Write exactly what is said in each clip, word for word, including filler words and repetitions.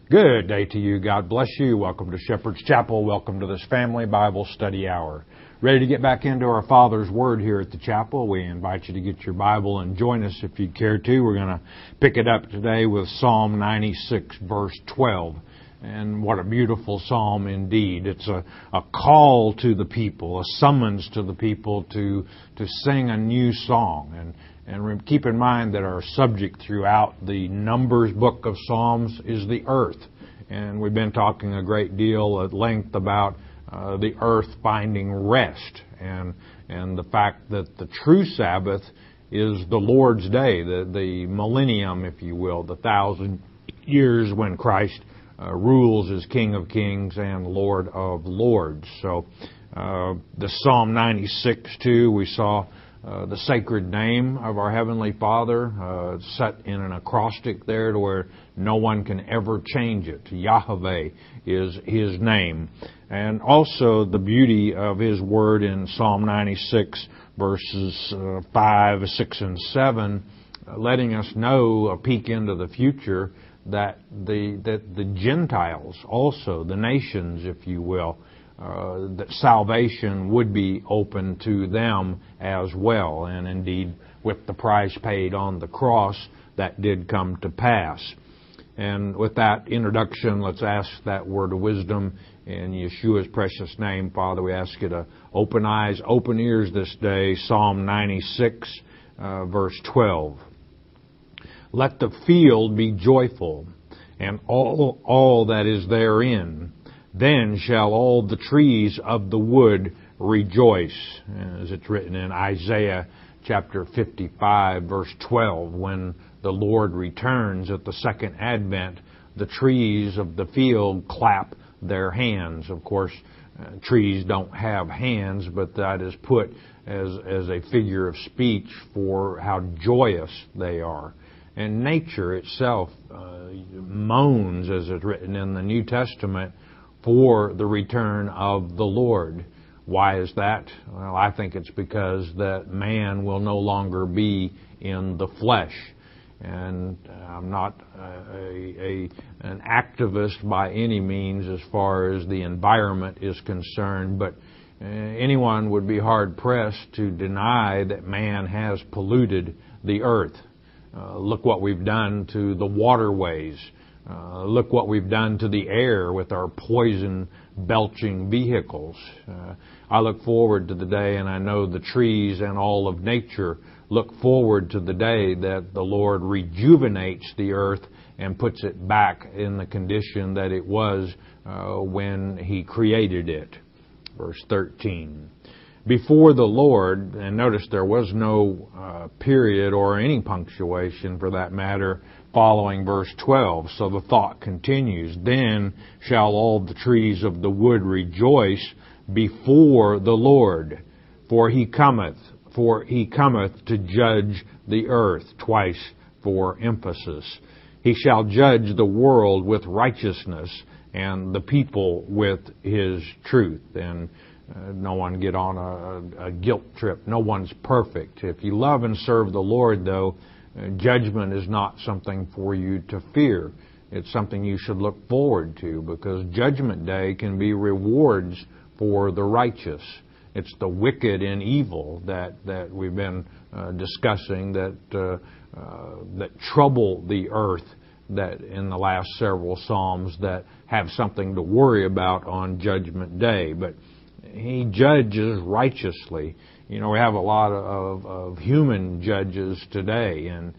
Good day to you. God bless you. Welcome to Shepherd's Chapel. Welcome to this family Bible study hour. Ready to get back into our Father's Word here at the chapel. We invite you to get your Bible and join us if you care to. We're going to pick it up today with Psalm ninety-six, verse twelve. And what a beautiful psalm indeed. It's a, a call to the people, a summons to the people to to sing a new song. And And keep in mind that our subject throughout the Numbers book of Psalms is the earth. And we've been talking a great deal at length about uh, the earth finding rest and and the fact that the true Sabbath is the Lord's day, the, the millennium, if you will, the thousand years when Christ uh, rules as King of Kings and Lord of Lords. So uh, the Psalm ninety-six, too, we saw Uh, the sacred name of our Heavenly Father, uh, set in an acrostic there to where no one can ever change it. Yahweh is His name. And also the beauty of His Word in Psalm ninety-six, verses uh, five, six, and seven, uh, letting us know a peek into the future that the, that the Gentiles also, the nations, if you will, Uh, that salvation would be open to them as well. And indeed, with the price paid on the cross, that did come to pass. And with that introduction, let's ask that word of wisdom in Yeshua's precious name. Father, we ask you to open eyes, open ears this day. Psalm ninety-six, uh, verse twelve. Let the field be joyful, and all, all that is therein. Then shall all the trees of the wood rejoice, as it's written in Isaiah chapter fifty-five, verse twelve. When the Lord returns at the second advent, the trees of the field clap their hands. Of course, uh, trees don't have hands, but that is put as, as a figure of speech for how joyous they are. And nature itself uh, moans, as it's written in the New Testament, for the return of the Lord. Why is that? Well, I think it's because that man will no longer be in the flesh. And I'm not a, a, an activist by any means as far as the environment is concerned, but anyone would be hard-pressed to deny that man has polluted the earth. Uh, look what we've done to the waterways. Uh, look what we've done to the air with our poison-belching vehicles. Uh, I look forward to the day, and I know the trees and all of nature look forward to the day that the Lord rejuvenates the earth and puts it back in the condition that it was uh, when He created it. Verse thirteen. Before the Lord, and notice there was no uh, period or any punctuation for that matter, following verse twelve. So the thought continues. Then shall all the trees of the wood rejoice before the Lord, for he cometh, for he cometh to judge the earth, twice for emphasis. He shall judge the world with righteousness and the people with his truth. And uh, no one get on a, a guilt trip. No one's perfect. If you love and serve the Lord, though, judgment is not something for you to fear. It's something you should look forward to, because Judgment Day can be rewards for the righteous. It's the wicked and evil that, that we've been uh, discussing that uh, uh, that trouble the earth, that in the last several Psalms, that have something to worry about on Judgment Day. But He judges righteously. You know, we have a lot of, of human judges today, and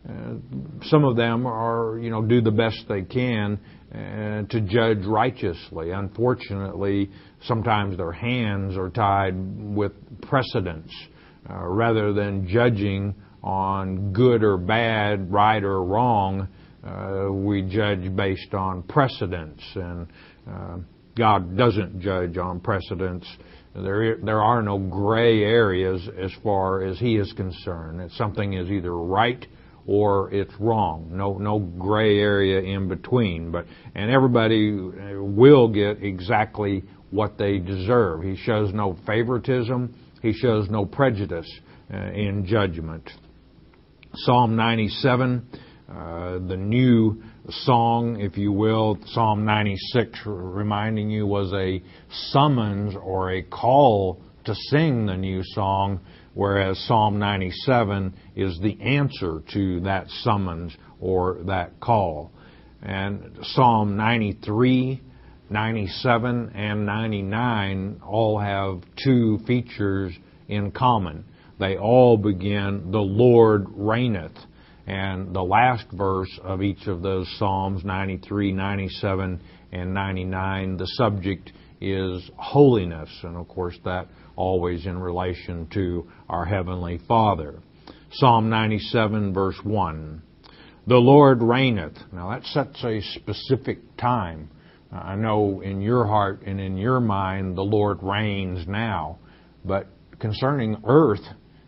uh, some of them are, you know, do the best they can uh, to judge righteously. Unfortunately, sometimes their hands are tied with precedents. Uh, rather than judging on good or bad, right or wrong, uh, we judge based on precedents, and uh, God doesn't judge on precedents. There, there are no gray areas as far as He is concerned. If something is either right or it's wrong. No, no gray area in between. But and everybody will get exactly what they deserve. He shows no favoritism. He shows no prejudice uh, in judgment. Psalm ninety-seven, uh, the new song, if you will. Psalm ninety-six, reminding you, was a summons or a call to sing the new song, whereas Psalm ninety-seven is the answer to that summons or that call. And Psalm ninety-three, ninety-seven, and ninety-nine all have two features in common. They all begin, "The Lord reigneth." And the last verse of each of those Psalms, ninety-three, ninety-seven, and ninety-nine, the subject is holiness. And of course that always in relation to our Heavenly Father. Psalm ninety-seven, verse one. "The Lord reigneth." Now that sets a specific time. I know in your heart and in your mind the Lord reigns now. But concerning earth,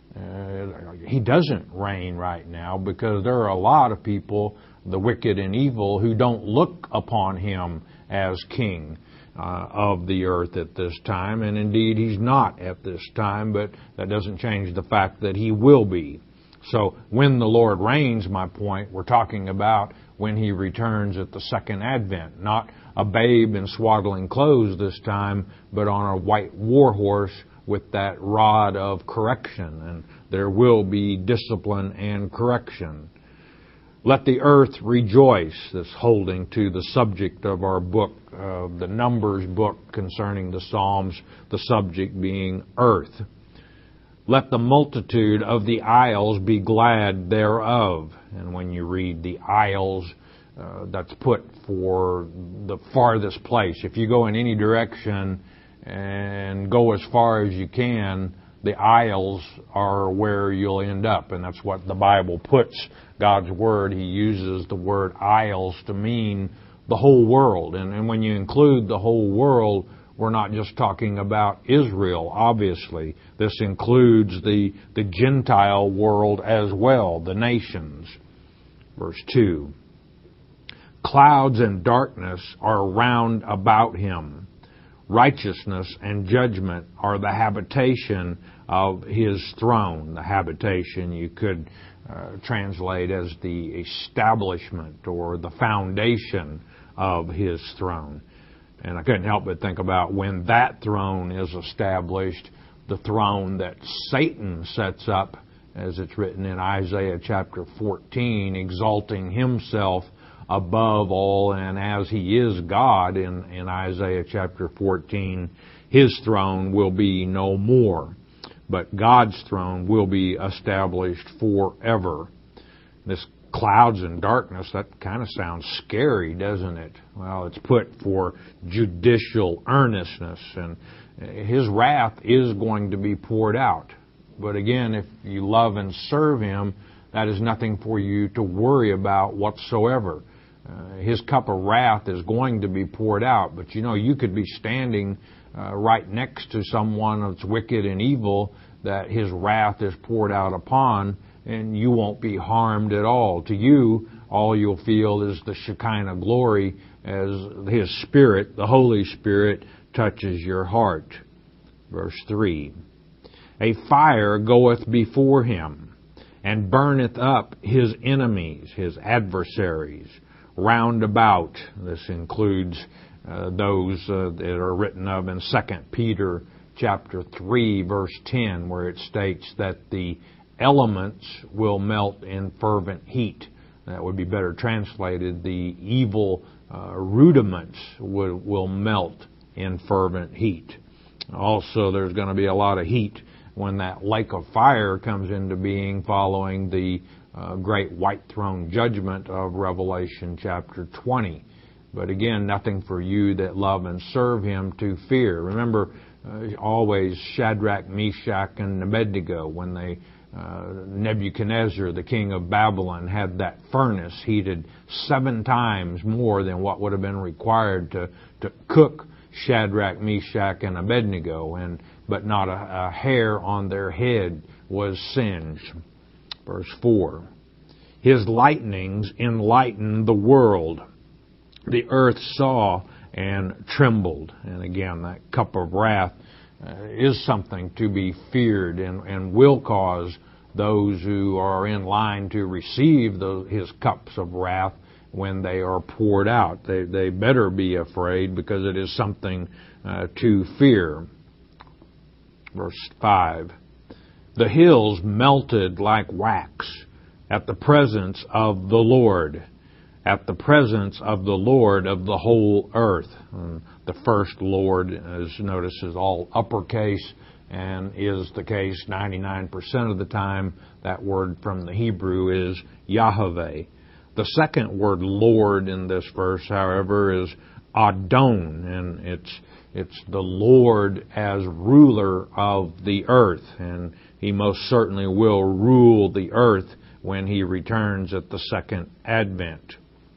uh, He doesn't reign right now, because there are a lot of people, the wicked and evil, who don't look upon Him as King Uh, of the earth at this time, and indeed He's not at this time, but that doesn't change the fact that He will be. So when the Lord reigns, my point, we're talking about when He returns at the second advent, not a babe in swaddling clothes this time, but on a white war horse with that rod of correction, and there will be discipline and correction. "Let the earth rejoice," this holding to the subject of our book, uh, the Numbers book concerning the Psalms, the subject being earth. "Let the multitude of the isles be glad thereof." And when you read the isles, uh, that's put for the farthest place. If you go in any direction and go as far as you can, the isles are where you'll end up, and that's what the Bible puts God's Word. He uses the word isles to mean the whole world. And, and when you include the whole world, we're not just talking about Israel, obviously. This includes the, the Gentile world as well, the nations. Verse two. "Clouds and darkness are round about Him. Righteousness and judgment are the habitation of His throne." The habitation you could uh, translate as the establishment or the foundation of His throne. And I couldn't help but think about when that throne is established, the throne that Satan sets up, as it's written in Isaiah chapter fourteen, exalting himself above all, and as He is God in, in Isaiah chapter fourteen, His throne will be no more. But God's throne will be established forever. This clouds and darkness, that kind of sounds scary, doesn't it? Well, it's put for judicial earnestness, and His wrath is going to be poured out. But again, if you love and serve Him, that is nothing for you to worry about whatsoever. Uh, his cup of wrath is going to be poured out. But you know, you could be standing uh, right next to someone that's wicked and evil that His wrath is poured out upon, and you won't be harmed at all. To you, all you'll feel is the Shekinah glory as His Spirit, the Holy Spirit, touches your heart. Verse three. "A fire goeth before Him, and burneth up His enemies," His adversaries, "round about." This includes uh, those uh, that are written of in Second Peter chapter three, verse ten, where it states that the elements will melt in fervent heat. That would be better translated, the evil uh, rudiments will, will melt in fervent heat. Also, there's going to be a lot of heat when that lake of fire comes into being following the uh, great white throne judgment of Revelation chapter twenty. But again, nothing for you that love and serve Him to fear. Remember, uh, always Shadrach, Meshach, and Abednego, when they uh, Nebuchadnezzar, the king of Babylon, had that furnace heated seven times more than what would have been required to, to cook Shadrach, Meshach, and Abednego, and but not a, a hair on their head was singed. Verse four. "His lightnings enlightened the world. The earth saw and trembled." And again, that cup of wrath uh, is something to be feared, and, and will cause those who are in line to receive those, His cups of wrath when they are poured out. They, they better be afraid because it is something uh, to fear. Verse five. The hills melted like wax at the presence of the Lord, at the presence of the Lord of the whole earth. And the first Lord, as notice, is all uppercase and is the case ninety-nine percent of the time. That word from the Hebrew is Yahweh. The second word Lord in this verse, however, is Adon, and it's it's the Lord as ruler of the earth, and He most certainly will rule the earth when He returns at the second advent.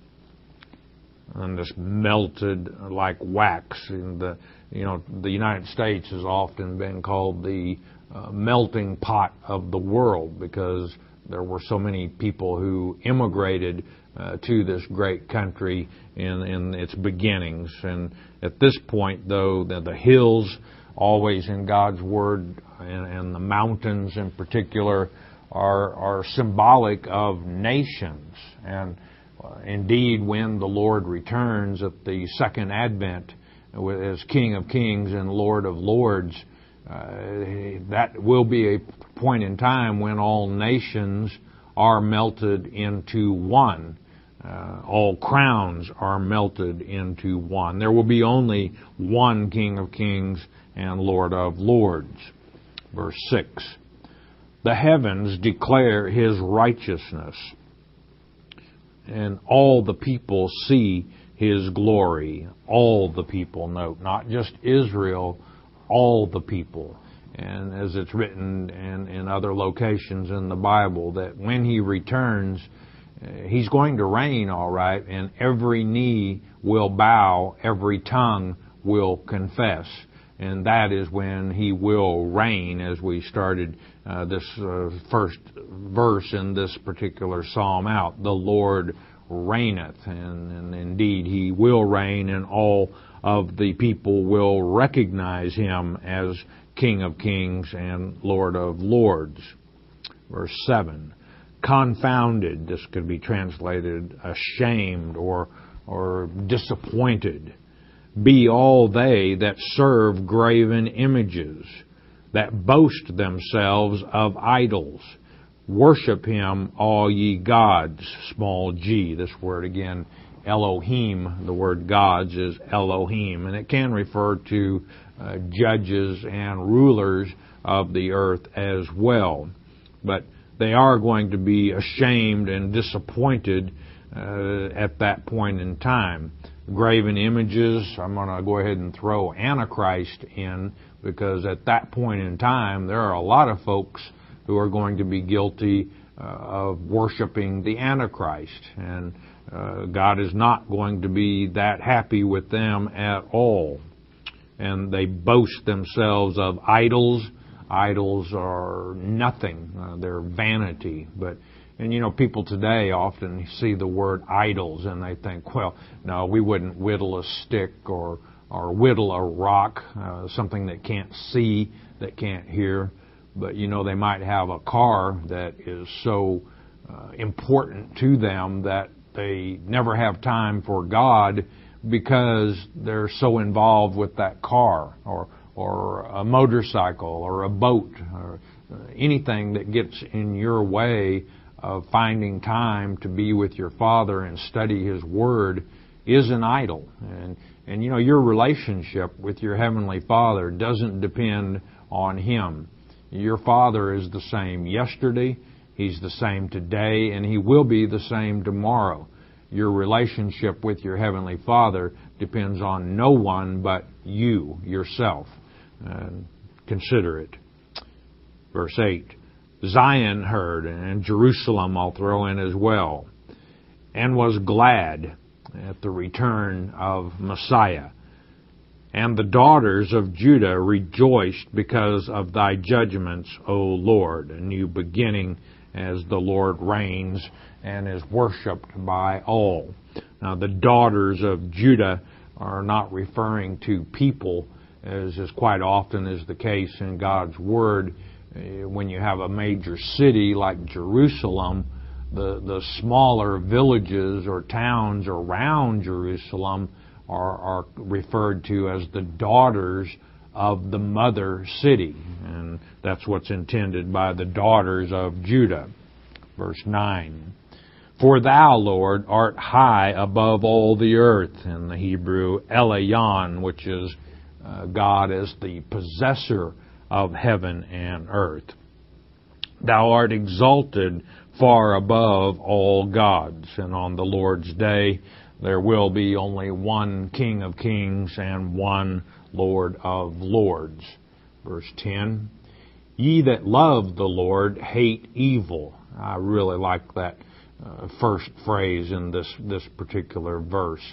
And this melted like wax. In the you know the United States has often been called the uh, melting pot of the world because there were so many people who immigrated uh, to this great country in, in its beginnings. And at this point, though, the, the hills, always in God's Word, and, and the mountains in particular, are, are symbolic of nations. And uh, indeed, when the Lord returns at the second advent as King of Kings and Lord of Lords, Uh, that will be a point in time when all nations are melted into one. Uh, all crowns are melted into one. There will be only one King of Kings and Lord of Lords. Verse six. The heavens declare His righteousness, and all the people see His glory. All the people, note, not just Israel, all the people. And as it's written in, in other locations in the Bible, that when He returns, uh, He's going to reign, all right, and every knee will bow, every tongue will confess. And that is when He will reign, as we started uh, this uh, first verse in this particular psalm out. The Lord reigneth, and, and indeed He will reign, and all of the people will recognize Him as King of Kings and Lord of Lords. Verse seven. Confounded, this could be translated ashamed or, or disappointed, be all they that serve graven images, that boast themselves of idols. Worship Him, all ye gods, small g. This word again, Elohim, the word gods is Elohim, and it can refer to uh, judges and rulers of the earth as well. But they are going to be ashamed and disappointed uh, at that point in time. Graven images, I'm going to go ahead and throw Antichrist in, because at that point in time there are a lot of folks who are going to be guilty uh, of worshiping the Antichrist, and uh, God is not going to be that happy with them at all. And they boast themselves of idols. Idols are nothing. Uh, they're vanity. But and you know, people today often see the word idols and they think, well, no, we wouldn't whittle a stick or or whittle a rock, uh, something that can't see, that can't hear. But, you know, they might have a car that is so uh, important to them that they never have time for God because they're so involved with that car, or or a motorcycle or a boat or anything that gets in your way of finding time to be with your Father and study His Word is an idol. And, and you know, your relationship with your Heavenly Father doesn't depend on Him. Your Father is the same yesterday, He's the same today, and He will be the same tomorrow. Your relationship with your Heavenly Father depends on no one but you, yourself. Uh, consider it. Verse eight. Zion heard, and Jerusalem I'll throw in as well, and was glad at the return of Messiah. And the daughters of Judah rejoiced because of thy judgments, O Lord. A new beginning as the Lord reigns and is worshipped by all. Now, the daughters of Judah are not referring to people, as is quite often is the case in God's Word. When you have a major city like Jerusalem, the, the smaller villages or towns around Jerusalem are, are referred to as the daughters of the mother city. And that's what's intended by the daughters of Judah. Verse nine. For thou, Lord, art high above all the earth. In the Hebrew, Elion, which is uh, God as the possessor of heaven and earth. Thou art exalted far above all gods. And on the Lord's day, there will be only one King of kings and one Lord of lords. Verse ten. Ye that love the Lord hate evil. I really like that uh, first phrase in this, this particular verse.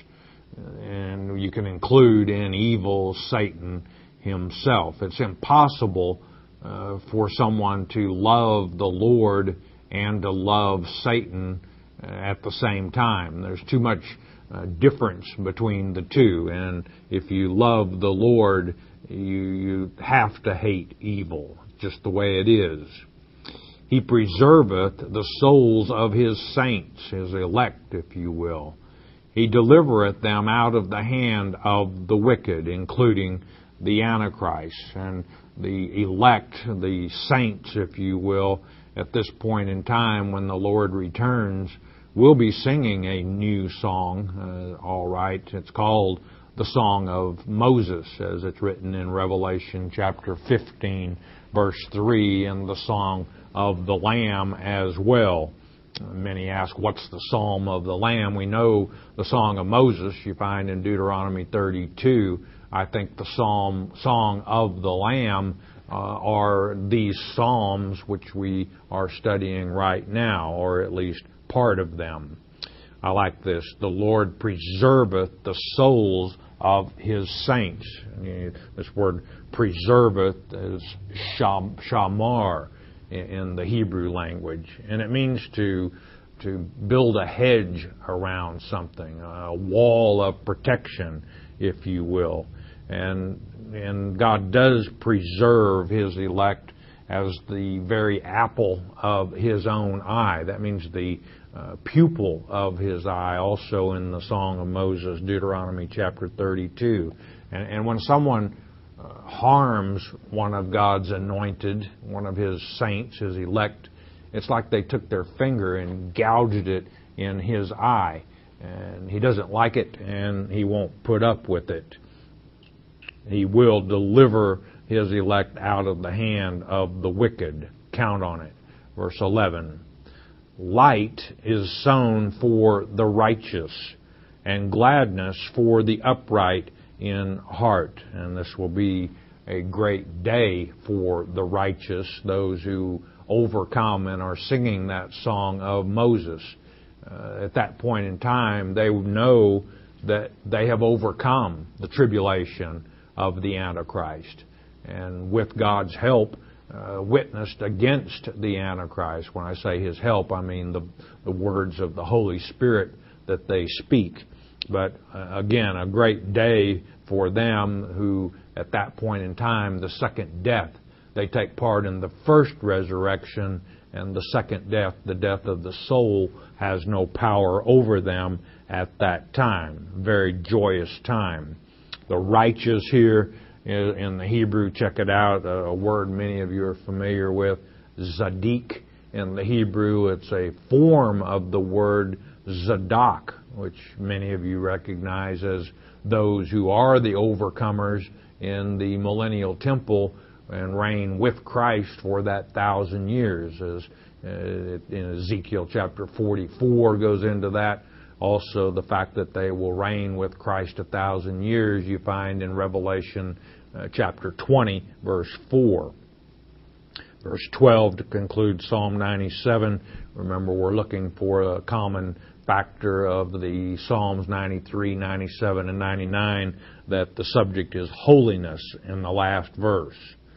And you can include in evil Satan himself. It's impossible uh, for someone to love the Lord and to love Satan at the same time. There's too much uh, difference between the two. And if you love the Lord, you, you have to hate evil, just the way it is. He preserveth the souls of his saints, his elect, if you will. He delivereth them out of the hand of the wicked, including the Antichrist. And the elect, the saints, if you will, at this point in time when the Lord returns, we'll be singing a new song, uh, all right. It's called the Song of Moses, as it's written in Revelation chapter fifteen, verse three, and the Song of the Lamb as well. Many ask, what's the Psalm of the Lamb? We know the Song of Moses you find in Deuteronomy thirty-two. I think the Psalm, Song of the Lamb uh, are these Psalms which we are studying right now, or at least part of them. I like this. The Lord preserveth the souls of his saints. This word preserveth is sham, shamar in the Hebrew language, and it means to to build a hedge around something, a wall of protection, if you will. And and God does preserve his elect as the very apple of his own eye. That means the uh, pupil of his eye, also in the Song of Moses, Deuteronomy chapter thirty-two. And, and when someone uh, harms one of God's anointed, one of his saints, his elect, it's like they took their finger and gouged it in his eye. And he doesn't like it, and he won't put up with it. He will deliver his elect out of the hand of the wicked. Count on it. Verse eleven. Light is sown for the righteous, and gladness for the upright in heart. And this will be a great day for the righteous, those who overcome and are singing that song of Moses. Uh, at that point in time, they know that they have overcome the tribulation of the Antichrist, and with God's help, uh, witnessed against the Antichrist. When I say his help, I mean the, the words of the Holy Spirit that they speak. But uh, again, a great day for them who, at that point in time, the second death, they take part in the first resurrection, and the second death, the death of the soul, has no power over them at that time. Very joyous time. The righteous here in the Hebrew, check it out, a word many of you are familiar with, Zadik. In the Hebrew, it's a form of the word Zadok, which many of you recognize as those who are the overcomers in the millennial temple and reign with Christ for that thousand years. As uh, in Ezekiel chapter forty-four goes into that. Also, the fact that they will reign with Christ a thousand years, you find in Revelation uh, chapter twenty, verse four. Verse twelve to conclude Psalm ninety-seven. Remember, we're looking for a common factor of the Psalms ninety-three, ninety-seven, and ninety-nine, that the subject is holiness in the last verse.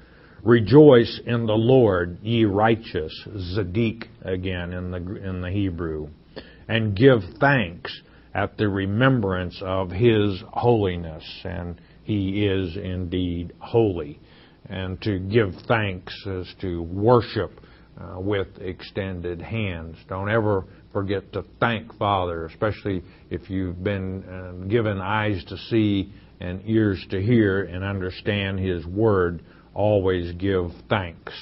Rejoice in the Lord, ye righteous, Zadik again in the in the Hebrew. And give thanks at the remembrance of his holiness. And he is indeed holy. And to give thanks is to worship uh, with extended hands. Don't ever forget to thank Father, especially if you've been uh, given eyes to see and ears to hear and understand His Word. Always give thanks.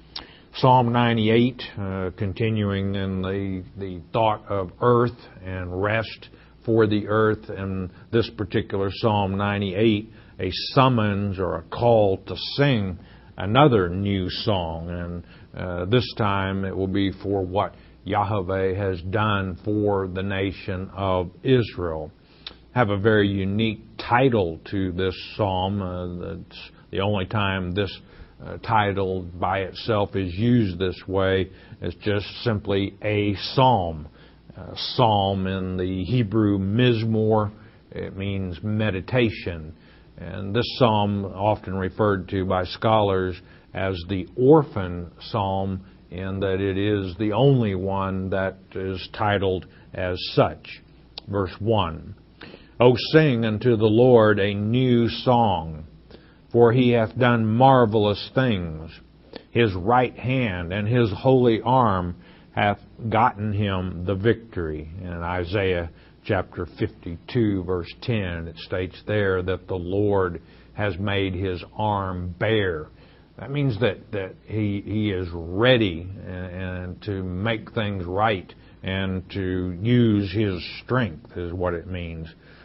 Psalm ninety-eight, uh, continuing in the, the thought of earth and rest for the earth. In this particular Psalm ninety-eight, a summons or a call to sing another new song. And uh, this time it will be for what Yahweh has done for the nation of Israel. Have a very unique title to this psalm. Uh, that's the only time this uh, title by itself is used this way. It's just simply a psalm. Uh, psalm in the Hebrew mizmor, it means meditation. And this psalm often referred to by scholars as the orphan psalm, in that it is the only one that is titled as such. Verse one, O sing unto the Lord a new song, for He hath done marvelous things. His right hand and His holy arm hath gotten Him the victory. In Isaiah chapter fifty-two, verse ten, it states there that the Lord has made His arm bare. That means that, that he, he is ready and, and to make things right and to use His strength is what it means.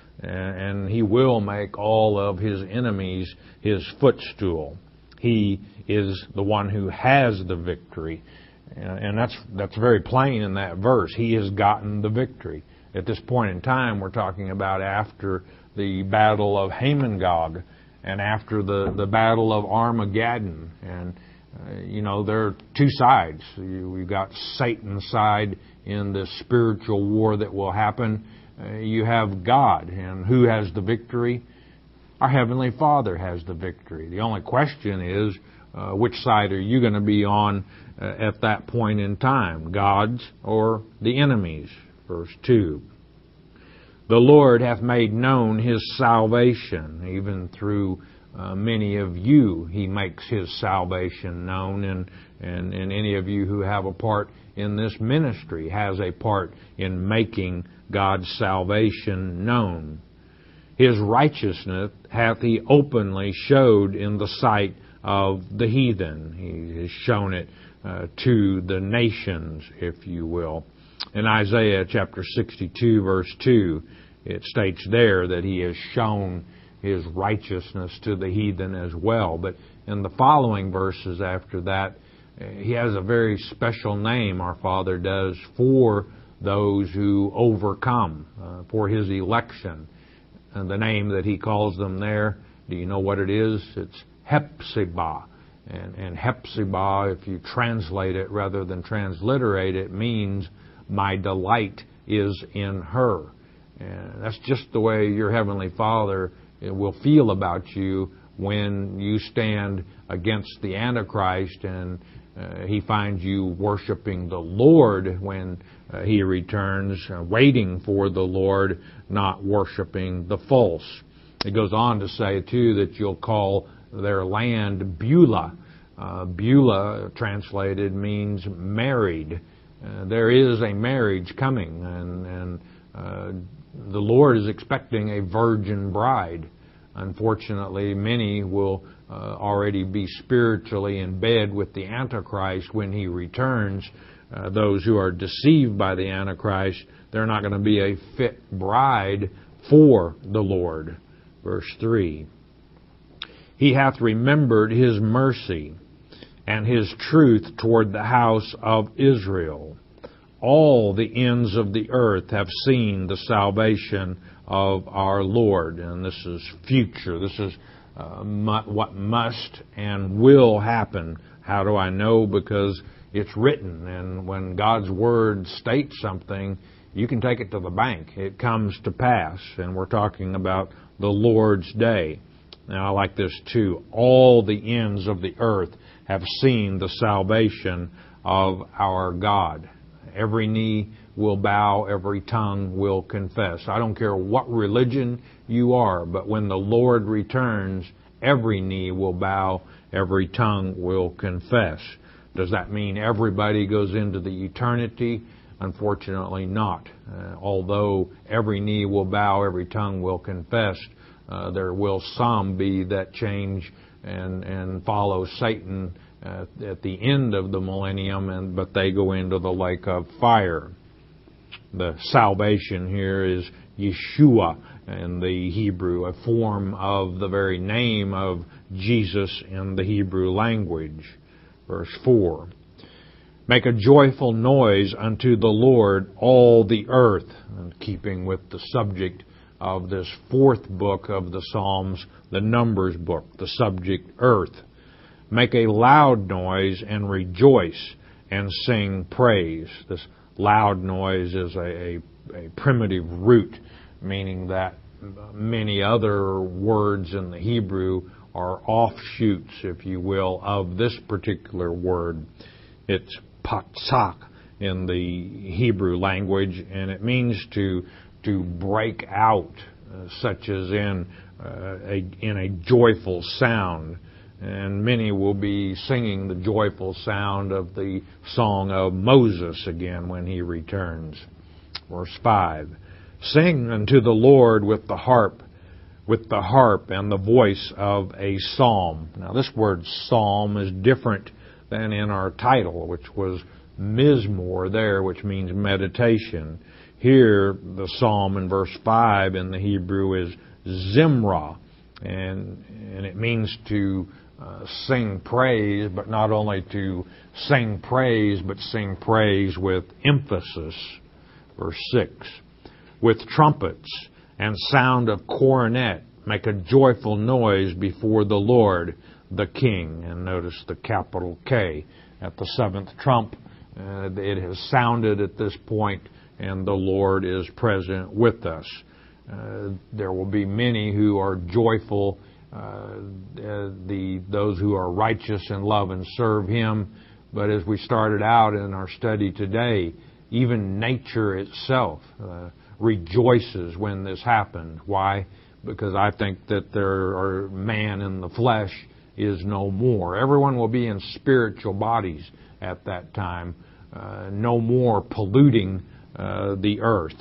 And He will make all of His enemies His footstool. He is the one who has the victory. And that's that's very plain in that verse. He has gotten the victory. At this point in time, we're talking about after the battle of Hamon-Gog and after the, the battle of Armageddon. And, uh, you know, there are two sides. You, we've got Satan's side in the spiritual war that will happen. Uh, you have God. And who has the victory? Our Heavenly Father has the victory. The only question is, uh, which side are you going to be on uh, at that point in time? God's or the enemy's? Verse two. The Lord hath made known His salvation. Even through uh, many of you, He makes His salvation known. And, and, and any of you who have a part in this ministry has a part in making God's salvation known. His righteousness hath He openly showed in the sight of the heathen. He has shown it uh, to the nations, if you will. In Isaiah chapter sixty-two, verse two, it states there that He has shown His righteousness to the heathen as well. But in the following verses after that, He has a very special name, our Father does, for those who overcome, uh, for His election. And the name that He calls them there, do you know what it is? It's Hepzibah. And, and Hepzibah, if you translate it rather than transliterate it, means my delight is in her. And that's just the way your Heavenly Father will feel about you when you stand against the Antichrist and uh, He finds you worshiping the Lord when uh, He returns, uh, waiting for the Lord, not worshiping the false. It goes on to say, too, that you'll call their land Beulah. Uh, Beulah, translated, means married. Uh, there is a marriage coming, and, and uh, the Lord is expecting a virgin bride. Unfortunately, many will uh, already be spiritually in bed with the Antichrist when he returns. Uh, those who are deceived by the Antichrist, they're not going to be a fit bride for the Lord. Verse three. He hath remembered His mercy and His truth toward the house of Israel. All the ends of the earth have seen the salvation of our Lord. And this is future. This is uh, mu- what must and will happen. How do I know? Because it's written. And when God's Word states something, you can take it to the bank. It comes to pass. And we're talking about the Lord's day. Now, I like this too. All the ends of the earth have seen the salvation of our God. Every knee will bow, every tongue will confess. I don't care what religion you are, but when the Lord returns, every knee will bow, every tongue will confess. Does that mean everybody goes into the eternity? Unfortunately not. Uh, although every knee will bow, every tongue will confess, uh, there will some be that change and, and follow Satan uh, at the end of the millennium, and but they go into the lake of fire. The salvation here is Yeshua in the Hebrew, a form of the very name of Jesus in the Hebrew language. Verse four. Make a joyful noise unto the Lord, all the earth. And keeping with the subject of this fourth book of the Psalms, the Numbers book, the subject earth. Make a loud noise and rejoice and sing praise. This loud noise is a, a, a primitive root, meaning that many other words in the Hebrew are offshoots, if you will, of this particular word. It's patsak in the Hebrew language, and it means to to break out, uh, such as in uh, a, in a joyful sound. And many will be singing the joyful sound of the song of Moses again when he returns. Verse five. Sing unto the Lord with the harp, with the harp and the voice of a psalm. Now this word psalm is different than in our title, which was Mizmor there, which means meditation. Here, the psalm in verse five in the Hebrew is Zimra, and, and it means to uh, sing praise, but not only to sing praise, but sing praise with emphasis. Verse six. With trumpets and sound of cornet, make a joyful noise before the Lord, the King. And notice the capital K at the seventh trump. Uh, it has sounded at this point, and the Lord is present with us. Uh, there will be many who are joyful, uh, uh, the those who are righteous and love and serve Him. But as we started out in our study today, even nature itself uh, rejoices when this happens. Why? Because I think that there are man in the flesh is no more. Everyone will be in spiritual bodies at that time, uh, no more polluting uh, the earth.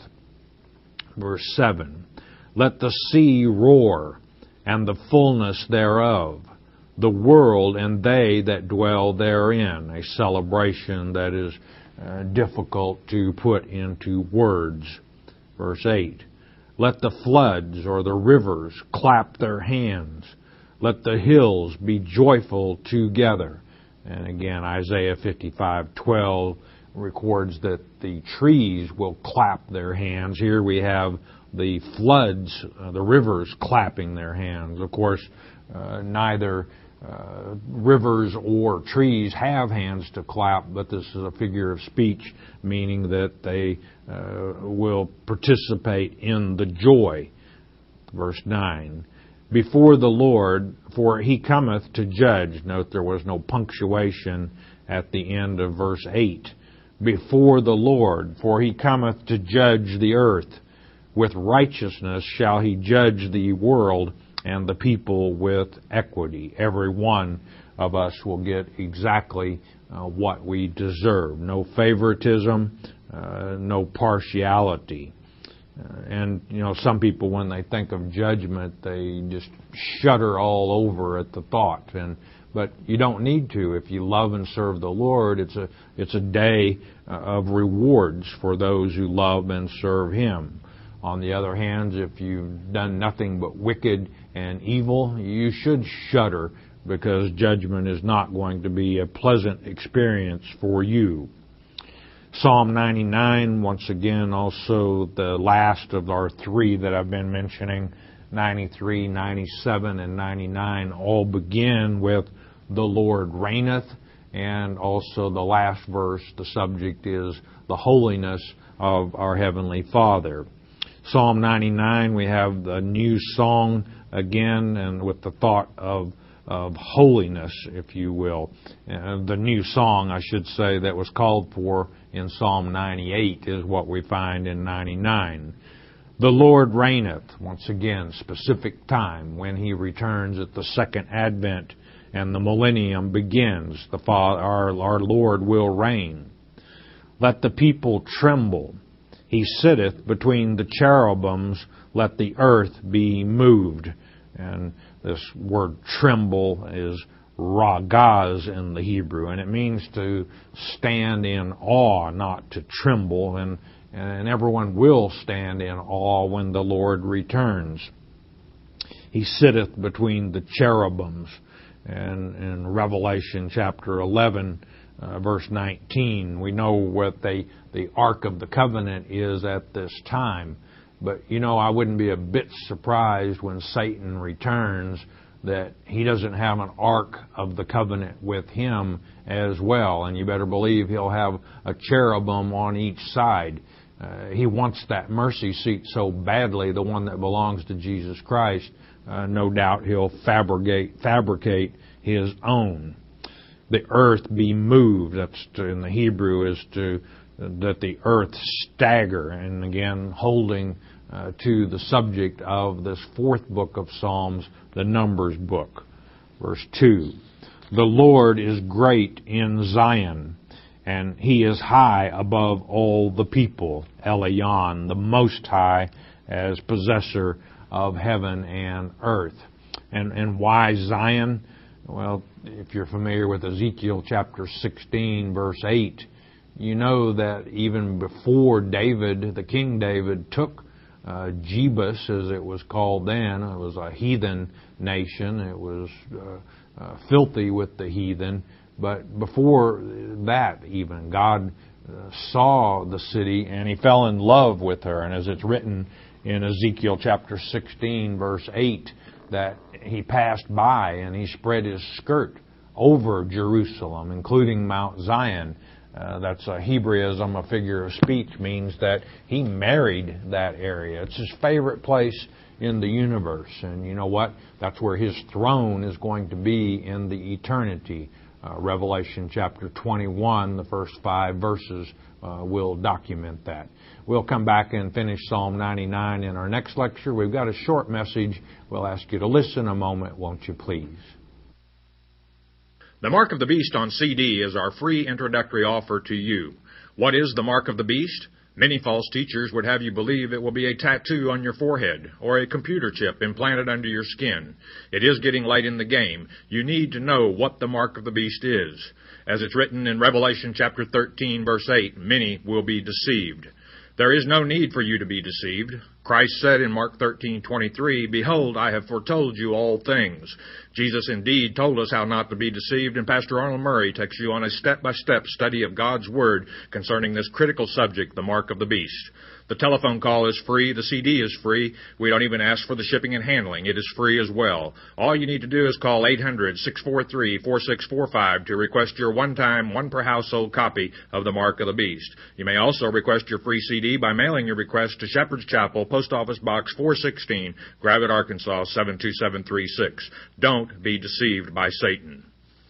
Verse seven. Let the sea roar, and the fullness thereof, the world and they that dwell therein. A celebration that is uh, difficult to put into words. Verse eight. Let the floods or the rivers clap their hands. Let the hills be joyful together. And again, Isaiah fifty-five twelve records that the trees will clap their hands. Here we have the floods, uh, the rivers clapping their hands. Of course, uh, neither uh, rivers or trees have hands to clap, but this is a figure of speech, meaning that they uh, will participate in the joy. Verse nine. Before the Lord, for He cometh to judge. Note there was no punctuation at the end of verse eight. Before the Lord, for He cometh to judge the earth. With righteousness shall He judge the world and the people with equity. Every one of us will get exactly uh, what we deserve. No favoritism, uh, no partiality. Uh, and, you know, some people, when they think of judgment, they just shudder all over at the thought. And but you don't need to. If you love and serve the Lord, it's a it's a day uh, of rewards for those who love and serve Him. On the other hand, if you've done nothing but wicked and evil, you should shudder, because judgment is not going to be a pleasant experience for you. Psalm ninety-nine, once again, also the last of our three that I've been mentioning, ninety-three, ninety-seven, and ninety-nine, all begin with the Lord reigneth, and also the last verse, the subject is the holiness of our Heavenly Father. Psalm ninety-nine, we have the new song again, and with the thought of of holiness, if you will. Uh, the new song, I should say, that was called for in Psalm ninety-eight is what we find in ninety-nine. The Lord reigneth, once again, specific time when He returns at the second advent, and the millennium begins. The Father, our, our Lord will reign. Let the people tremble. He sitteth between the cherubims. Let the earth be moved. And this word tremble is ragaz in the Hebrew, and it means to stand in awe, not to tremble. And, and everyone will stand in awe when the Lord returns. He sitteth between the cherubims. And in Revelation chapter eleven, uh, verse nineteen, we know what they, the Ark of the Covenant is at this time. But, you know, I wouldn't be a bit surprised when Satan returns that he doesn't have an Ark of the Covenant with him as well. And you better believe he'll have a cherubim on each side. Uh, he wants that mercy seat so badly, the one that belongs to Jesus Christ. Uh, no doubt he'll fabricate fabricate his own. The earth be moved. That's to, in the Hebrew is to that the earth stagger. And again, holding uh, to the subject of this fourth book of Psalms, the Numbers book, verse two. The Lord is great in Zion, and He is high above all the people. Elion, the Most High, as possessor of heaven and earth. And and why Zion? Well, if you're familiar with Ezekiel chapter sixteen, verse eight, you know that even before David, the King David, took uh, Jebus, as it was called then, it was a heathen nation. It was uh, uh, filthy with the heathen. But before that even, God uh, saw the city and He fell in love with her. And as it's written in Ezekiel chapter sixteen, verse eight, that He passed by and He spread His skirt over Jerusalem, including Mount Zion. Uh, that's a Hebraism, a figure of speech, means that He married that area. It's His favorite place in the universe. And you know what? That's where His throne is going to be in the eternity. Uh, Revelation chapter twenty-one, the first five verses uh, will document that. We'll come back and finish Psalm ninety-nine in our next lecture. We've got a short message. We'll ask you to listen a moment, won't you please? The Mark of the Beast on C D is our free introductory offer to you. What is the Mark of the Beast? Many false teachers would have you believe it will be a tattoo on your forehead or a computer chip implanted under your skin. It is getting late in the game. You need to know what the Mark of the Beast is. As it's written in Revelation chapter thirteen, verse eight, many will be deceived. There is no need for you to be deceived. Christ said in Mark thirteen twenty-three, "Behold, I have foretold you all things." Jesus indeed told us how not to be deceived, and Pastor Arnold Murray takes you on a step-by-step study of God's Word concerning this critical subject, the Mark of the Beast. The telephone call is free. The C D is free. We don't even ask for the shipping and handling. It is free as well. All you need to do is call eight hundred, six four three, four six four five to request your one-time, one-per-household copy of the Mark of the Beast. You may also request your free C D by mailing your request to Shepherd's Chapel, Post Office Box four sixteen, Gravette, Arkansas seven two seven three six. Don't be deceived by Satan.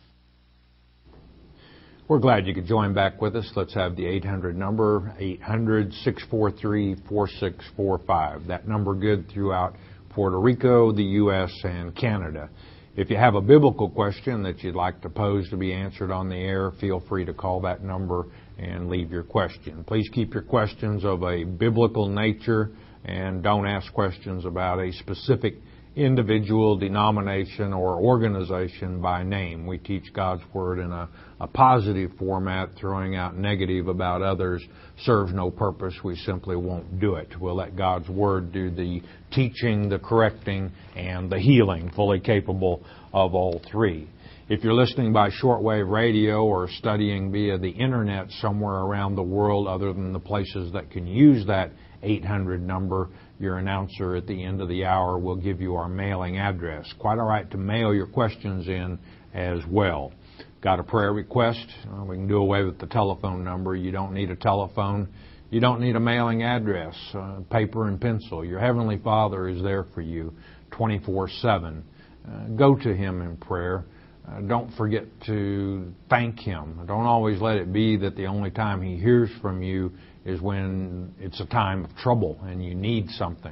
We're glad you could join back with us. Let's have the eight hundred number, eight hundred, six four three, four six four five. That number good throughout Puerto Rico, the U S, and Canada. If you have a biblical question that you'd like to pose to be answered on the air, feel free to call that number and leave your question. Please keep your questions of a biblical nature and don't ask questions about a specific individual, denomination, or organization by name. We teach God's Word in a, a positive format. Throwing out negative about others serves no purpose. We simply won't do it. We'll let God's Word do the teaching, the correcting, and the healing, fully capable of all three. If you're listening by shortwave radio or studying via the Internet somewhere around the world other than the places that can use that eight hundred number, your announcer at the end of the hour will give you our mailing address. Quite all right to mail your questions in as well. Got a prayer request? Well, we can do away with the telephone number. You don't need a telephone. You don't need a mailing address, uh, paper and pencil. Your Heavenly Father is there for you twenty-four seven. Uh, go to Him in prayer. Uh, don't forget to thank Him. Don't always let it be that the only time He hears from you is when it's a time of trouble and you need something.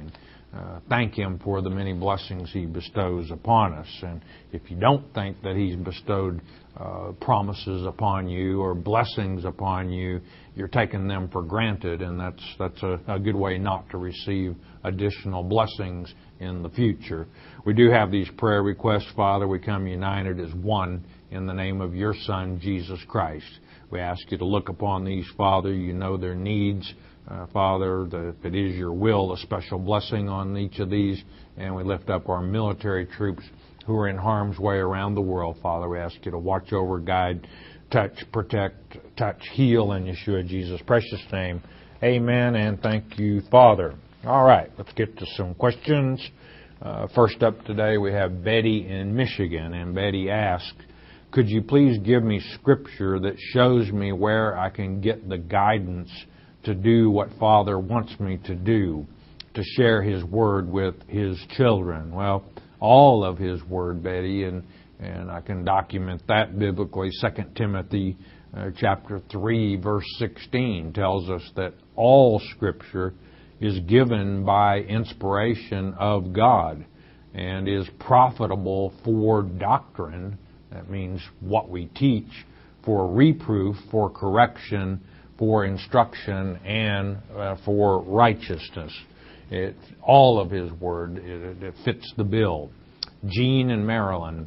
uh, thank Him for the many blessings He bestows upon us. And if you don't think that He's bestowed uh, promises upon you or blessings upon you, you're taking them for granted, and that's that's a, a good way not to receive additional blessings in the future. We do have these prayer requests, Father. We come united as one in the name of Your Son, Jesus Christ. We ask You to look upon these, Father. You know their needs. Uh, Father, the, if it is Your will, a special blessing on each of these. And we lift up our military troops who are in harm's way around the world, Father. We ask You to watch over, guide, touch, protect, touch, heal in Yeshua Jesus' precious name. Amen, and thank You, Father. All right, let's get to some questions. Uh, first up today, we have Betty in Michigan, and Betty asked, could you please give me scripture that shows me where I can get the guidance to do what Father wants me to do, to share His Word with His children? Well, all of His Word, Betty, and, and I can document that biblically. Second Timothy uh, chapter three, verse sixteen tells us that all Scripture is given by inspiration of God and is profitable for doctrine. That means what we teach, for reproof, for correction, for instruction, and uh, for righteousness. It, all of His Word, it, it fits the bill. Jean in Maryland,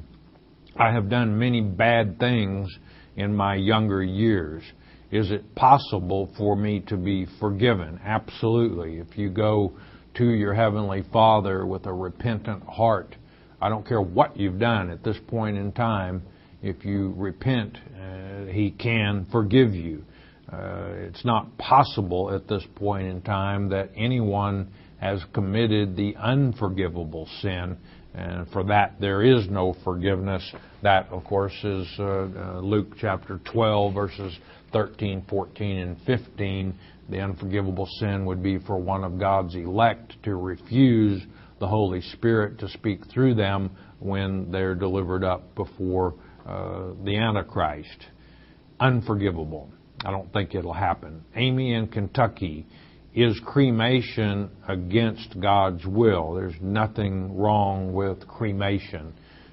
I have done many bad things in my younger years. Is it possible for me to be forgiven? Absolutely. If you go to your Heavenly Father with a repentant heart, I don't care what you've done at this point in time, if you repent, uh, He can forgive you. Uh, it's not possible at this point in time that anyone has committed the unforgivable sin, and for that there is no forgiveness. That, of course, is uh, uh, Luke chapter twelve, verses thirteen, fourteen, and fifteen. The unforgivable sin would be for one of God's elect to refuse the Holy Spirit to speak through them when they're delivered up before uh, the Antichrist. Unforgivable. I don't think it'll happen. Amy in Kentucky, is cremation against God's will? There's nothing wrong with cremation.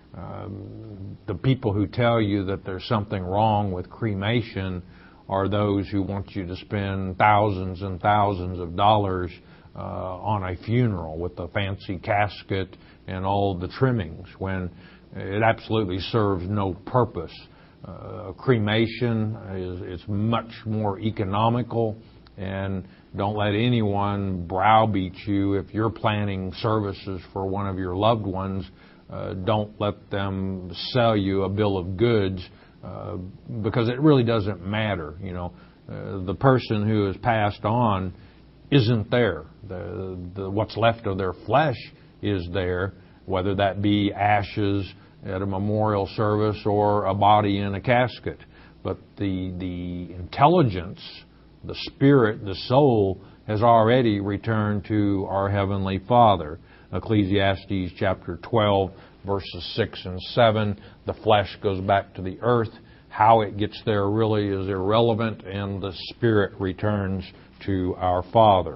Um, the people who tell you that there's something wrong with cremation are those who want you to spend thousands and thousands of dollars uh, on a funeral with a fancy casket and all the trimmings, when it absolutely serves no purpose. Uh, cremation is, is much more economical, and don't let anyone browbeat you. If you're planning services for one of your loved ones, uh, don't let them sell you a bill of goods, uh, because it really doesn't matter. You know, uh, the person who has passed on isn't there. The, the what's left of their flesh is there, whether that be ashes at a memorial service or a body in a casket. But the the intelligence, the spirit, the soul has already returned to our Heavenly Father. Ecclesiastes chapter twelve, verses six and seven, the flesh goes back to the earth. How it gets there really is irrelevant, and the spirit returns to our Father.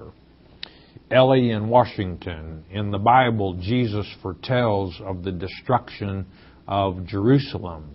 Ellie in Washington, in the Bible, Jesus foretells of the destruction of Jerusalem.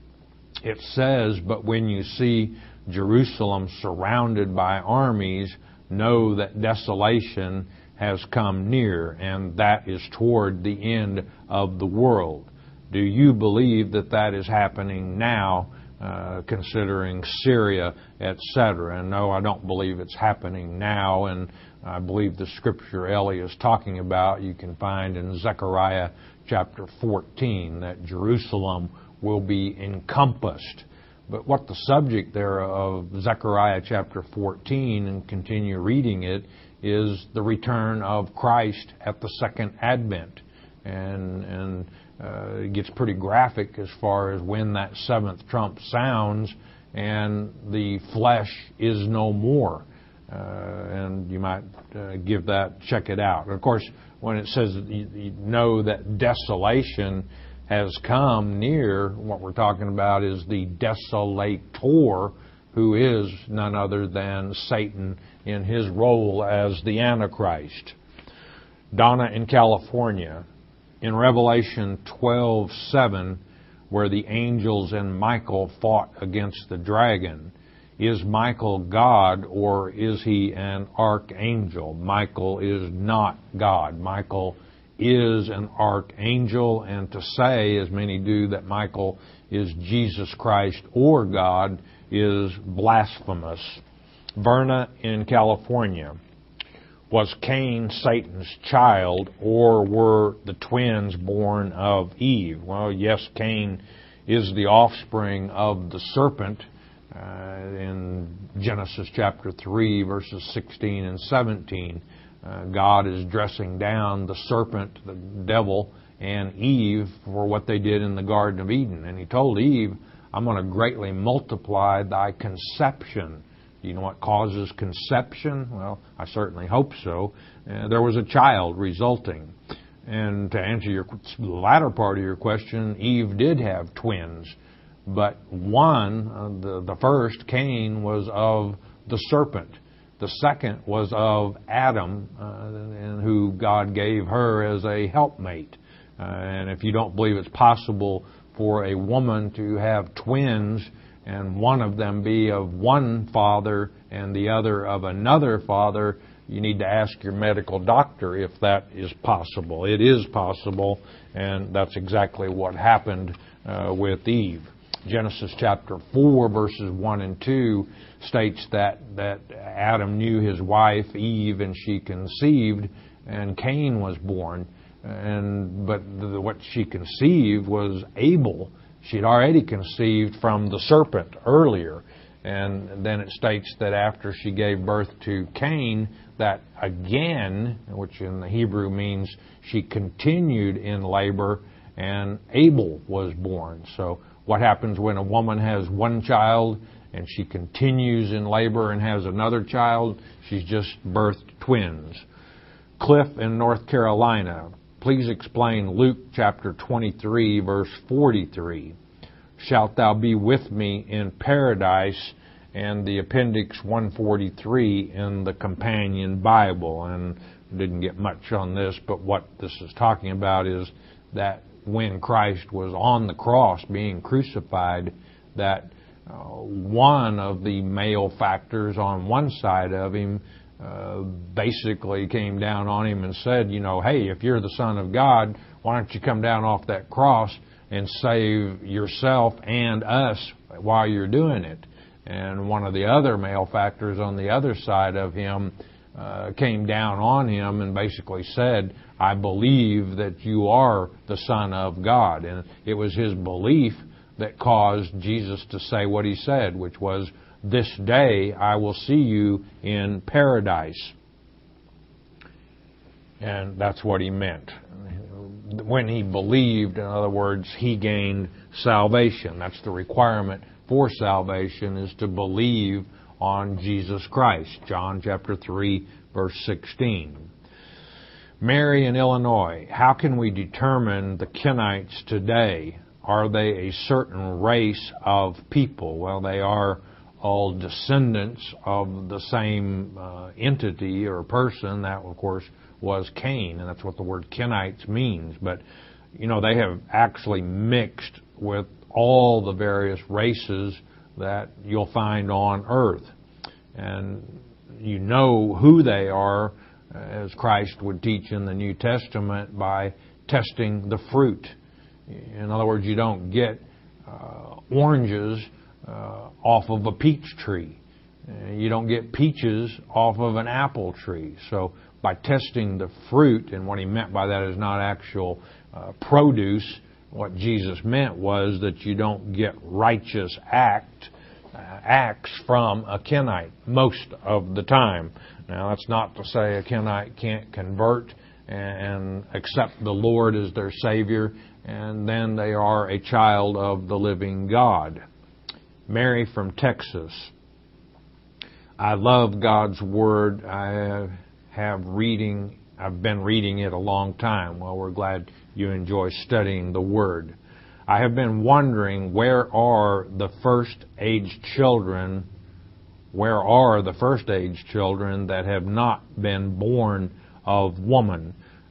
It says, but when you see Jerusalem surrounded by armies, know that desolation has come near, and that is toward the end of the world. Do you believe that that is happening now, uh, considering Syria, et cetera? And no, I don't believe it's happening now, and I believe the scripture Ellie is talking about you can find in Zechariah chapter fourteen, that Jerusalem will be encompassed. But what the subject there of Zechariah chapter fourteen, and continue reading it, is the return of Christ at the second advent. And, and uh, it gets pretty graphic as far as when that seventh trump sounds and the flesh is no more. Uh, and you might uh, give that, check it out. And of course, when it says you, you know that desolation has come near, what we're talking about is the desolator, who is none other than Satan in his role as the Antichrist. Donna in California, in Revelation twelve seven, where the angels and Michael fought against the dragon, is Michael God or is he an archangel? Michael is not God. Michael is an archangel, and to say, as many do, that Michael is Jesus Christ or God is blasphemous. Verna in California, was Cain Satan's child, or were the twins born of Eve? Well, yes, Cain is the offspring of the serpent uh, in Genesis chapter three, verses sixteen and seventeen. Uh, God is dressing down the serpent, the devil, and Eve for what they did in the Garden of Eden. And he told Eve, I'm going to greatly multiply thy conception. Do you know what causes conception? Well, I certainly hope so. Uh, there was a child resulting. And to answer your the latter part of your question, Eve did have twins. But one, uh, the, the first, Cain, was of the serpent. The second was of Adam, uh, and who God gave her as a helpmate. Uh, and if you don't believe it's possible for a woman to have twins and one of them be of one father and the other of another father, you need to ask your medical doctor if that is possible. It is possible, and that's exactly what happened uh, with Eve. Genesis chapter four, verses one and two states that, that Adam knew his wife Eve, and she conceived, and Cain was born. And but the, what she conceived was Abel. She'd already conceived from the serpent earlier. And then it states that after she gave birth to Cain, that again, which in the Hebrew means she continued in labor, and Abel was born. So what happens when a woman has one child and she continues in labor and has another child? She's just birthed twins. Cliff in North Carolina, please explain Luke chapter twenty-three, verse forty-three. Shalt thou be with me in paradise, and the appendix one forty-three in the companion Bible. And didn't get much on this, but what this is talking about is that when Christ was on the cross being crucified, that uh, one of the male factors on one side of him uh, basically came down on him and said, you know, hey, if you're the Son of God, why don't you come down off that cross and save yourself and us while you're doing it? And one of the other male factors on the other side of him uh, came down on him and basically said, I believe that you are the Son of God. And it was his belief that caused Jesus to say what he said, which was, this day I will see you in paradise. And that's what he meant. When he believed, in other words, he gained salvation. That's the requirement for salvation, is to believe on Jesus Christ. John chapter three, verse sixteen. Mary in Illinois, how can we determine the Kenites today? Are they a certain race of people? Well, they are all descendants of the same uh, entity or person. That, of course, was Cain, and that's what the word Kenites means. But, you know, they have actually mixed with all the various races that you'll find on earth. And you know who they are, as Christ would teach in the New Testament, by testing the fruit. In other words, you don't get uh, oranges uh, off of a peach tree. Uh, you don't get peaches off of an apple tree. So by testing the fruit, and what he meant by that is not actual uh, produce. What Jesus meant was that you don't get righteous act uh, acts from a Kenite most of the time. Now, that's not to say a Kenite can't convert and accept the Lord as their Savior, and then they are a child of the living God. Mary from Texas. I love God's Word. I have reading, I've been reading it a long time. Well, we're glad you enjoy studying the Word. I have been wondering, where are the first age children, where are the first age children that have not been born of woman?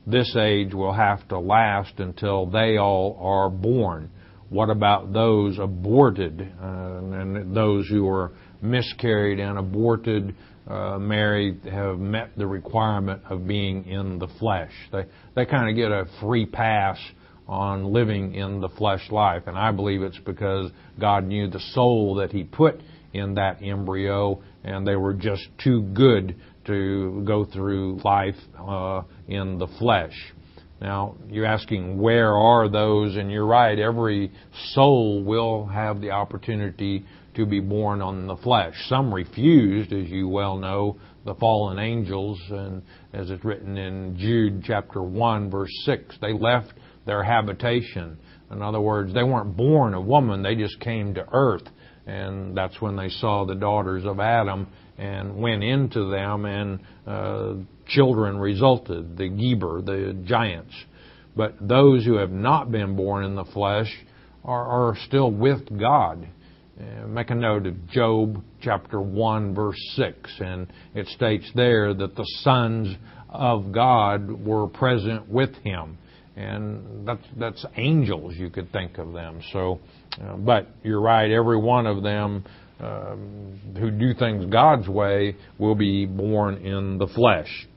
this age will have to last until they all are born. What about those aborted uh, and those who are miscarried and aborted, uh, married, have met the requirement of being in the flesh? They they kind of get a free pass on living in the flesh life, and I believe it's because God knew the soul that He put in that embryo, and they were just too good to go through life uh, in the flesh. Now, you're asking, where are those? And you're right, every soul will have the opportunity to be born on the flesh. Some refused, as you well know, the fallen angels, and as it's written in Jude chapter one, verse six, they left their habitation. In other words, they weren't born a woman, they just came to earth. And that's when they saw the daughters of Adam and went into them, and uh, children resulted, the Geber, the giants. But those who have not been born in the flesh are, are still with God. Uh, make a note of Job chapter one, verse six, and it states there that the sons of God were present with Him. And that's, that's angels, you could think of them. So, uh, but you're right, every one of them um, who do things God's way will be born in the flesh.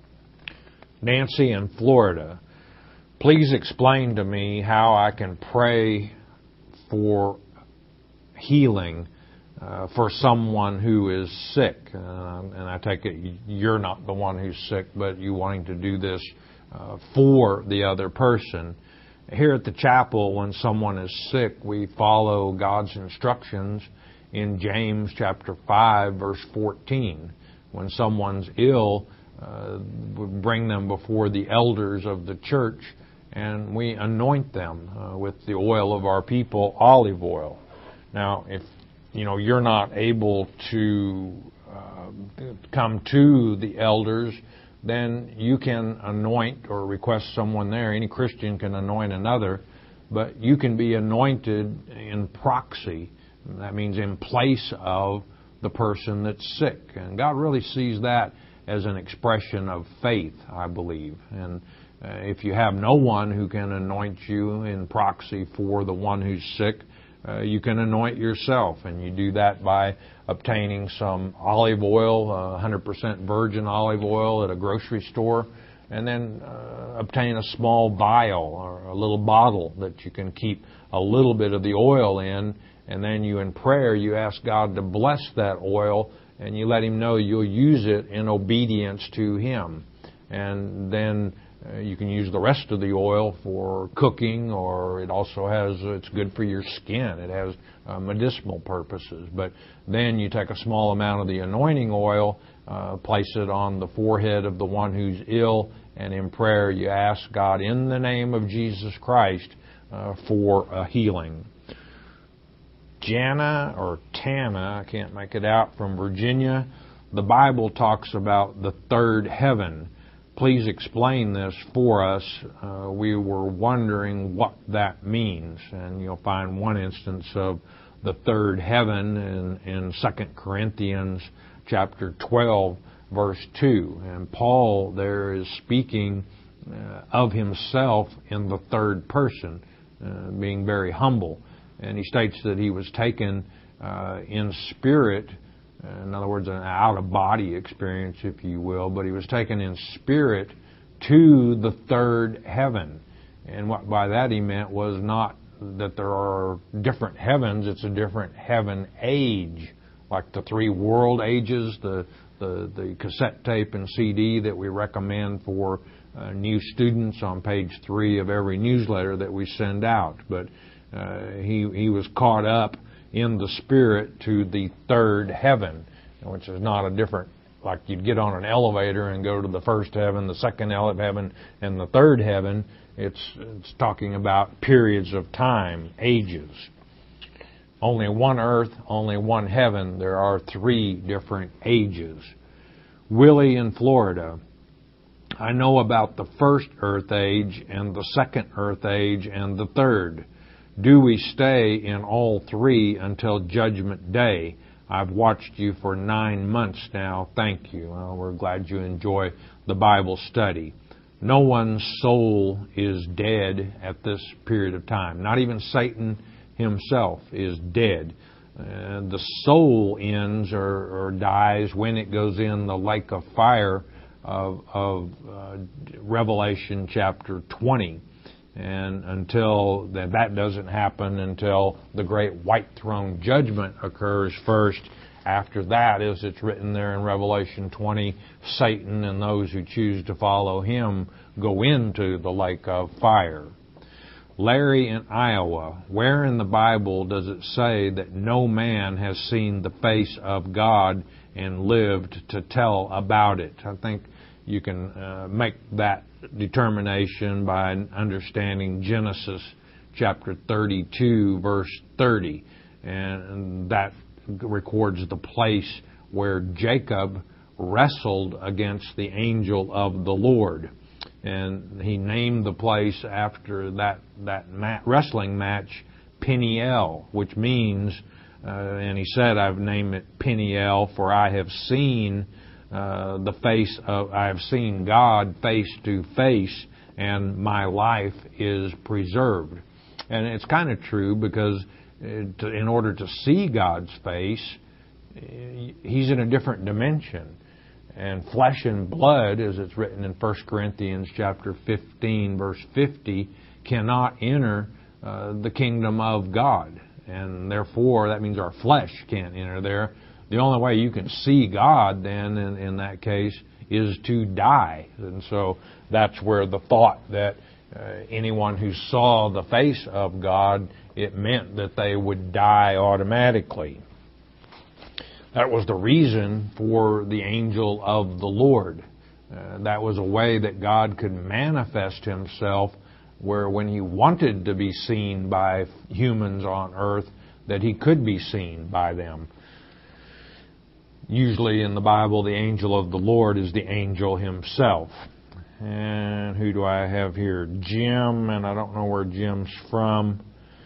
Nancy in Florida, please explain to me how I can pray for healing uh, for someone who is sick. Uh, and I take it you're not the one who's sick, but you wanting to do this Uh, for the other person. Here at the chapel, when someone is sick, we follow God's instructions in James chapter five, verse fourteen. When someone's ill, uh, we bring them before the elders of the church, and we anoint them uh, with the oil of our people, olive oil. Now, if you know you're not able to uh, come to the elders, then you can anoint or request someone there. Any Christian can anoint another, but you can be anointed in proxy. That means in place of the person that's sick. And God really sees that as an expression of faith, I believe. And uh, if you have no one who can anoint you in proxy for the one who's sick, Uh, you can anoint yourself, and you do that by obtaining some olive oil, uh, one hundred percent virgin olive oil at a grocery store, and then uh, obtain a small vial or a little bottle that you can keep a little bit of the oil in, and then you in prayer you ask God to bless that oil, and you let Him know you'll use it in obedience to Him. And then Uh, you can use the rest of the oil for cooking, or it also has, it's good for your skin. It has uh, medicinal purposes. But then you take a small amount of the anointing oil, uh, place it on the forehead of the one who's ill, and in prayer you ask God in the name of Jesus Christ uh, for a healing. Jana or Tana, I can't make it out, from Virginia, the Bible talks about the third heaven. Please explain this for us. Uh, we were wondering what that means. And you'll find one instance of the third heaven in, in Second Corinthians chapter twelve, verse two. And Paul there is speaking uh, of himself in the third person, uh, being very humble. And he states that he was taken uh, in spirit, in other words, an out-of-body experience, if you will, but he was taken in spirit to the third heaven. And what by that he meant was not that there are different heavens, it's a different heaven age, like the three world ages, the the, the cassette tape and C D that we recommend for uh, new students on page three of every newsletter that we send out. But uh, he he was caught up in the Spirit to the third heaven, which is not a different, like you'd get on an elevator and go to the first heaven, the second heaven, and the third heaven. It's, it's talking about periods of time, ages. Only one earth, only one heaven. There are three different ages. Willie in Florida, I know about the first earth age and the second earth age and the third. Do we stay in all three until Judgment Day? I've watched you for nine months now. Thank you. Well, we're glad you enjoy the Bible study. No one's soul is dead at this period of time. Not even Satan himself is dead. Uh, the soul ends or, or dies when it goes in the lake of fire of, of uh, Revelation chapter twenty. And until that, that doesn't happen until the great white throne judgment occurs first. After that, as it's written there in Revelation twenty, Satan and those who choose to follow him go into the lake of fire. Larry in Iowa, where in the Bible does it say that no man has seen the face of God and lived to tell about it? I think you can uh, make that determination by understanding Genesis chapter thirty-two, verse thirty. And that records the place where Jacob wrestled against the angel of the Lord. And he named the place after that, that mat, wrestling match Peniel, which means, uh, and he said, I've named it Peniel, for I have seen uh, the face of, I have seen God face to face, and my life is preserved. And it's kind of true because in order to see God's face, He's in a different dimension. And flesh and blood, as it's written in First Corinthians chapter fifteen, verse fifty, cannot enter uh, the kingdom of God. And therefore, that means our flesh can't enter there. The only way you can see God then, in, in that case, is to die. And so that's where the thought that uh, anyone who saw the face of God, it meant that they would die automatically. That was the reason for the angel of the Lord. Uh, that was a way that God could manifest Himself, where when He wanted to be seen by humans on earth, that He could be seen by them. Usually in the Bible, the angel of the Lord is the angel himself. And who do I have here? Jim, and I don't know where Jim's from.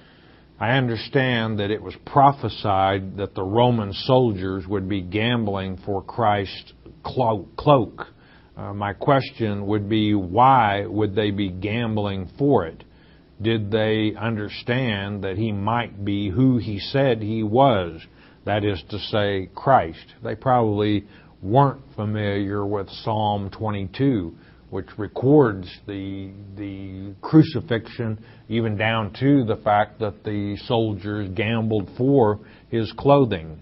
I understand that it was prophesied that the Roman soldiers would be gambling for Christ's cloak. Uh, my question would be, why would they be gambling for it? Did they understand that He might be who He said He was? That is to say, Christ. They probably weren't familiar with Psalm twenty-two, which records the the crucifixion, even down to the fact that the soldiers gambled for His clothing.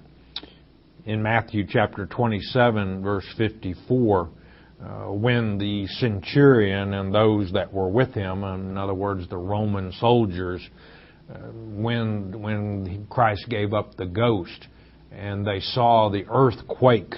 In Matthew chapter twenty-seven, verse fifty-four, uh, when the centurion and those that were with him, in other words, the Roman soldiers, uh, when when Christ gave up the ghost, and they saw the earth quake,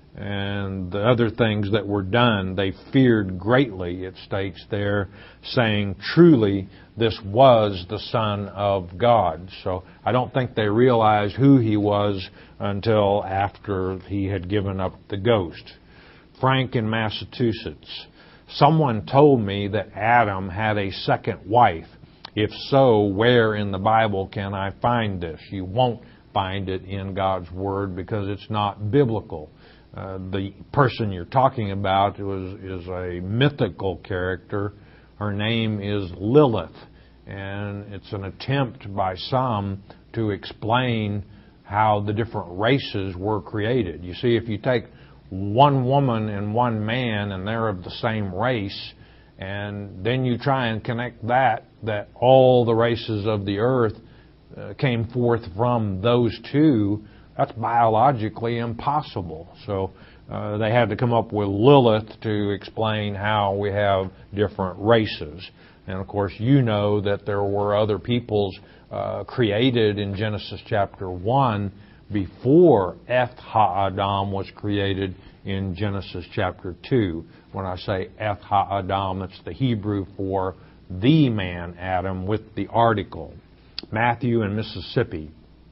and the other things that were done, they feared greatly, it states there, saying, truly, this was the Son of God. So I don't think they realized who He was until after He had given up the ghost. Frank in Massachusetts. Someone told me that Adam had a second wife. If so, where in the Bible can I find this? You won't find it in God's Word because it's not biblical. Uh, the person you're talking about was, is a mythical character. Her name is Lilith, and it's an attempt by some to explain how the different races were created. You see, if you take one woman and one man and they're of the same race, and then you try and connect that, that all the races of the earth uh, came forth from those two, that's biologically impossible. So uh, they had to come up with Lilith to explain how we have different races. And of course, you know that there were other peoples uh, created in Genesis chapter one before Eth HaAdam was created in Genesis chapter two. When I say Eth HaAdam, that's the Hebrew for the man Adam with the article. Matthew in Mississippi.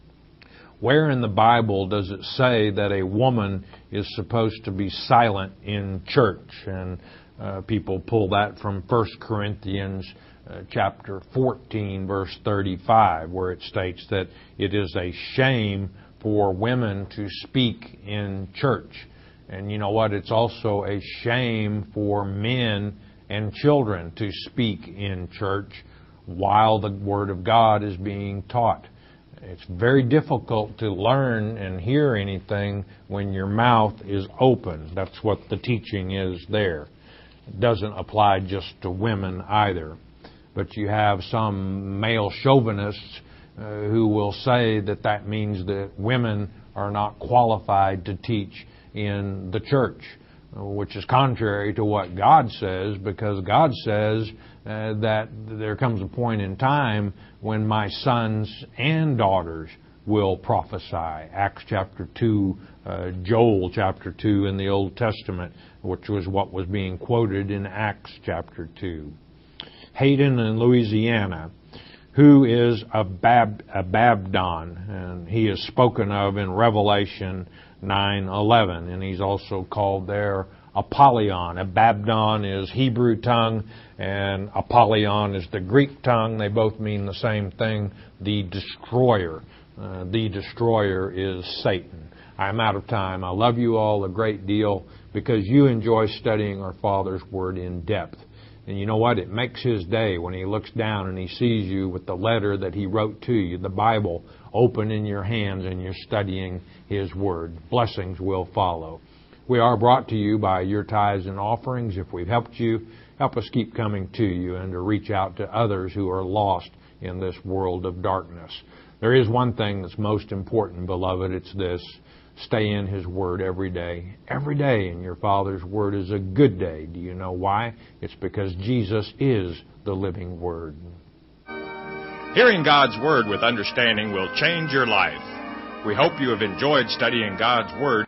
Where in the Bible does it say that a woman is supposed to be silent in church? And uh, people pull that from First Corinthians uh, chapter fourteen, verse thirty-five, where it states that it is a shame for women to speak in church. And you know what? It's also a shame for men and children to speak in church while the Word of God is being taught. It's very difficult to learn and hear anything when your mouth is open. That's what the teaching is there. It doesn't apply just to women either. But you have some male chauvinists uh, who will say that that means that women are not qualified to teach in the church, which is contrary to what God says, because God says uh, that there comes a point in time when my sons and daughters will prophesy. Acts chapter two, uh, Joel chapter two in the Old Testament, which was what was being quoted in Acts chapter two. Hayden in Louisiana, who is a Bab, Ababdon, and he is spoken of in Revelation nine eleven, and he's also called there Apollyon. Ababdon is Hebrew tongue, and Apollyon is the Greek tongue. They both mean the same thing, the destroyer. Uh, the destroyer is Satan. I'm out of time. I love you all a great deal because you enjoy studying our Father's Word in depth. And you know what? It makes his day when he looks down and he sees you with the letter that he wrote to you, the Bible, open in your hands and you're studying his Word. Blessings will follow. We are brought to you by your tithes and offerings. If we've helped you, help us keep coming to you and to reach out to others who are lost in this world of darkness. There is one thing that's most important, beloved. It's this. Stay in his Word every day. Every day in your Father's Word is a good day. Do you know why? It's because Jesus is the living Word. Hearing God's Word with understanding will change your life. We hope you have enjoyed studying God's Word